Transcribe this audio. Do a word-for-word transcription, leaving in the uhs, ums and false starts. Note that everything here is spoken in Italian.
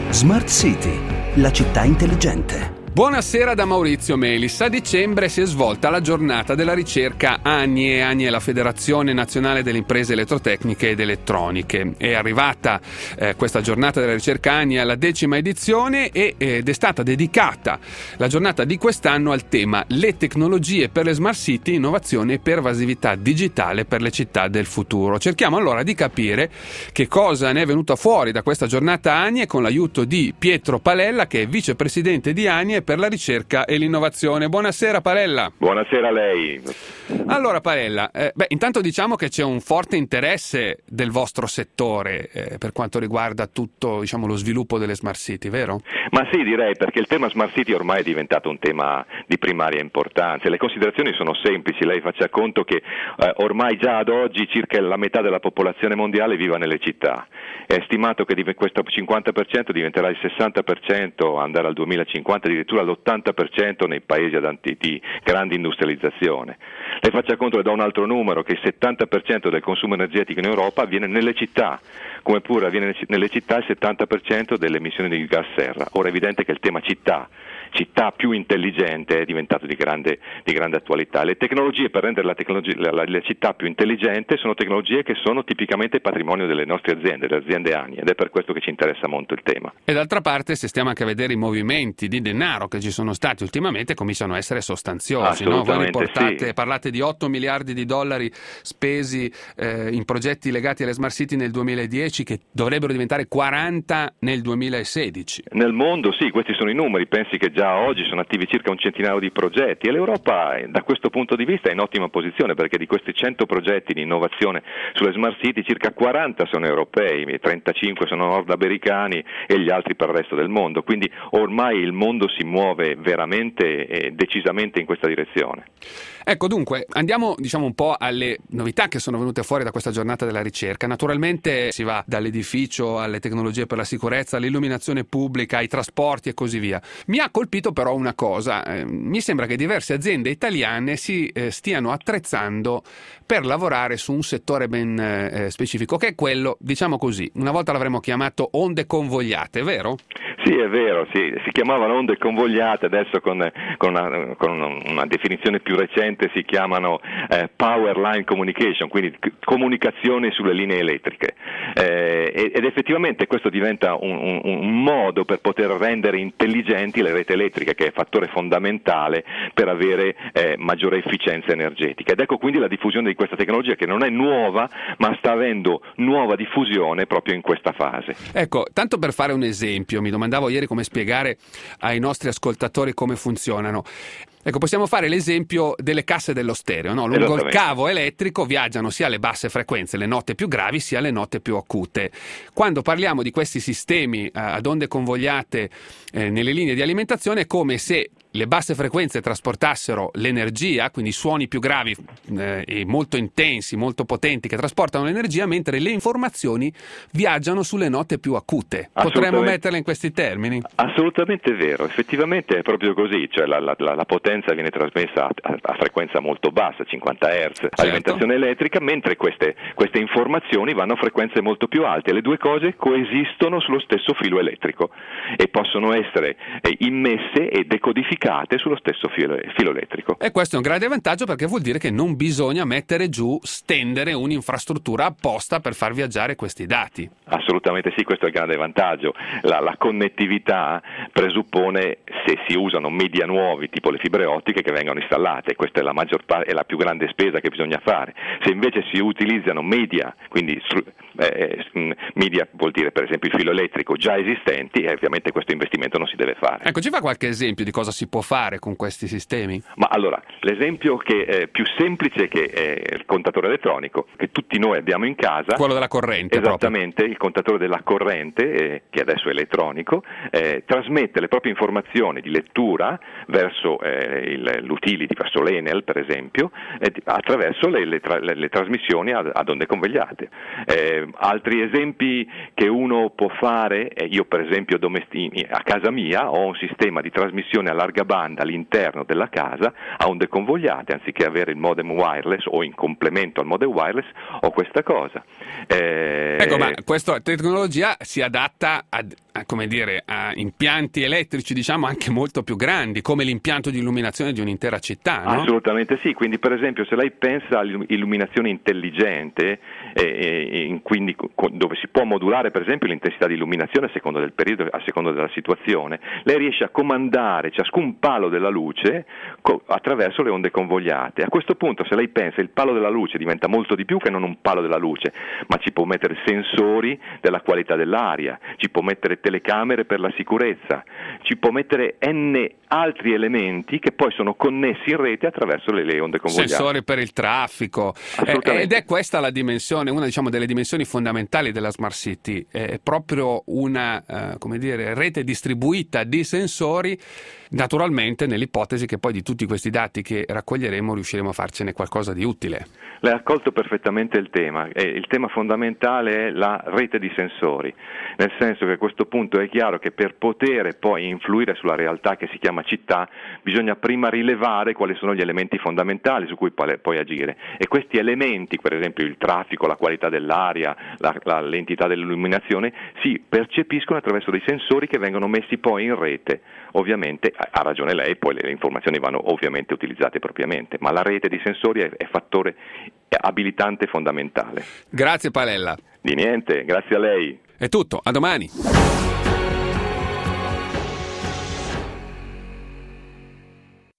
Smart City, la città intelligente. Buonasera da Maurizio Melis. A dicembre si è svolta la giornata della ricerca ANIE. ANIE è la Federazione Nazionale delle Imprese Elettrotecniche ed Elettroniche. È arrivata eh, questa giornata della ricerca ANIE alla decima edizione e, ed è stata dedicata la giornata di quest'anno al tema le tecnologie per le smart city, innovazione e pervasività digitale per le città del futuro. Cerchiamo allora di capire che cosa ne è venuto fuori da questa giornata ANIE con l'aiuto di Pietro Palella, che è vicepresidente di ANIE per la ricerca e l'innovazione. Buonasera Palella. Buonasera a lei. Allora Palella, eh, beh, intanto diciamo che c'è un forte interesse del vostro settore eh, per quanto riguarda tutto, diciamo, lo sviluppo delle smart city, vero? Ma sì, direi, perché il tema smart city ormai è diventato un tema di primaria importanza. Le considerazioni sono semplici, lei faccia conto che eh, ormai già ad oggi circa la metà della popolazione mondiale viva nelle città. È stimato che questo cinquanta per cento diventerà il sessanta per cento, andare al duemilacinquanta addirittura all'ottanta per cento nei paesi ad anti- di grande industrializzazione. Lei faccia conto, le do un altro numero, che il settanta per cento del consumo energetico in Europa avviene nelle città, come pure avviene nelle città il settanta per cento delle emissioni di gas serra. Ora è evidente che il tema città, città più intelligente è diventato di grande, di grande attualità. Le tecnologie per rendere la, tecnologia, la, la, la città più intelligente sono tecnologie che sono tipicamente patrimonio delle nostre aziende, le aziende ANIE, ed è per questo che ci interessa molto il tema. E d'altra parte, se stiamo anche a vedere i movimenti di denaro che ci sono stati ultimamente, cominciano a essere sostanziosi, no? Voi riportate, sì. Parlate di otto miliardi di dollari spesi eh, in progetti legati alle smart city nel duemiladieci, che dovrebbero diventare quaranta nel duemilasedici. Nel mondo sì, questi sono i numeri, pensi che già oggi sono attivi circa un centinaio di progetti e l'Europa da questo punto di vista è in ottima posizione, perché di questi cento progetti di innovazione sulle smart city circa quaranta sono europei, trentacinque sono nordamericani e gli altri per il resto del mondo, quindi ormai il mondo si muove veramente e decisamente in questa direzione. Ecco, dunque, andiamo diciamo un po' alle novità che sono venute fuori da questa giornata della ricerca. Naturalmente si va dall'edificio alle tecnologie per la sicurezza, all'illuminazione pubblica, ai trasporti e così via. Mi ha colpito però una cosa, eh, mi sembra che diverse aziende italiane si eh, stiano attrezzando per lavorare su un settore ben eh, specifico, che è quello, diciamo così, una volta l'avremmo chiamato onde convogliate, vero? Sì, è vero, sì. Si chiamavano onde convogliate, adesso con, con, una, con una definizione più recente si chiamano eh, power line communication, quindi comunicazione sulle linee elettriche. Eh, ed effettivamente questo diventa un, un, un modo per poter rendere intelligenti le reti elettriche, che è fattore fondamentale per avere eh, maggiore efficienza energetica. Ed ecco quindi la diffusione di questa tecnologia, che non è nuova, ma sta avendo nuova diffusione proprio in questa fase. Ecco, tanto per fare un esempio, mi domandavo ieri come spiegare ai nostri ascoltatori come funzionano. Ecco, possiamo fare l'esempio delle casse dello stereo, no? Lungo il cavo elettrico viaggiano sia le basse frequenze, le note più gravi, sia le note più acute. Quando parliamo di questi sistemi eh, ad onde convogliate eh, nelle linee di alimentazione, è come se le basse frequenze trasportassero l'energia, quindi suoni più gravi eh, e molto intensi, molto potenti, che trasportano l'energia, mentre le informazioni viaggiano sulle note più acute. Potremmo metterle in questi termini? Assolutamente vero, effettivamente è proprio così, cioè la, la, la potenza viene trasmessa a, a frequenza molto bassa, cinquanta hertz, certo, alimentazione elettrica, mentre queste, queste informazioni vanno a frequenze molto più alte. Le due cose coesistono sullo stesso filo elettrico e possono essere eh, immesse e decodificate sullo stesso filo, filo elettrico. E questo è un grande vantaggio, perché vuol dire che non bisogna mettere giù, stendere un'infrastruttura apposta per far viaggiare questi dati. Assolutamente sì, questo è il grande vantaggio. La, la connettività presuppone, se si usano media nuovi tipo le fibre ottiche, che vengano installate. Questa è la maggior parte, è la più grande spesa che bisogna fare. Se invece si utilizzano media, quindi eh, media vuol dire per esempio il filo elettrico già esistenti, eh, ovviamente questo investimento non si deve fare. Ecco, ci fa qualche esempio di cosa si può fare con questi sistemi? Ma allora, l'esempio che è più semplice, che è il contatore elettronico, che tutti noi abbiamo in casa. Quello della corrente. Esattamente, proprio. Il contatore della corrente, eh, che adesso è elettronico, eh, trasmette le proprie informazioni di lettura verso eh, il, l'utility, verso l'Enel per esempio, eh, attraverso le, le, tra, le, le trasmissioni ad, ad onde convogliate. Eh, altri esempi che uno può fare, eh, io per esempio domesti- a casa mia ho un sistema di trasmissione a larga banda all'interno della casa a onde convogliate, anziché avere il modem wireless o in complemento al modem wireless ho questa cosa. Eh... Ecco, ma questa tecnologia si adatta ad, come dire, a impianti elettrici, diciamo, anche molto più grandi, come l'impianto di illuminazione di un'intera città, no? Assolutamente sì, quindi per esempio se lei pensa all'illuminazione intelligente, eh, eh, quindi dove si può modulare per esempio l'intensità di illuminazione a seconda del periodo, a seconda della situazione, lei riesce a comandare ciascun palo della luce co- attraverso le onde convogliate. A questo punto, se lei pensa, il palo della luce diventa molto di più che non un palo della luce, ma ci può mettere sensori della qualità dell'aria, ci può mettere telecamere per la sicurezza, ci può mettere n altri elementi che poi sono connessi in rete attraverso le, le onde convogliate. Sensori per il traffico, eh, ed è questa la dimensione, una diciamo delle dimensioni fondamentali della Smart City, è proprio una eh, come dire, rete distribuita di sensori, naturalmente nell'ipotesi che poi di tutti questi dati che raccoglieremo riusciremo a farcene qualcosa di utile. Lei ha accolto perfettamente il tema, e il tema fondamentale è la rete di sensori, nel senso che a questo punto è chiaro che per poter poi influire sulla realtà che si chiama città bisogna prima rilevare quali sono gli elementi fondamentali su cui poi, poi agire, e questi elementi, per esempio il traffico, la qualità dell'aria, la, la, l'entità dell'illuminazione, si percepiscono attraverso dei sensori che vengono messi poi in rete. Ovviamente ha ragione lei, poi le, le informazioni vanno ovviamente utilizzate propriamente, ma la rete di sensori è, è fattore abilitante fondamentale. Grazie Palella. Di niente, grazie a lei. È tutto, a domani.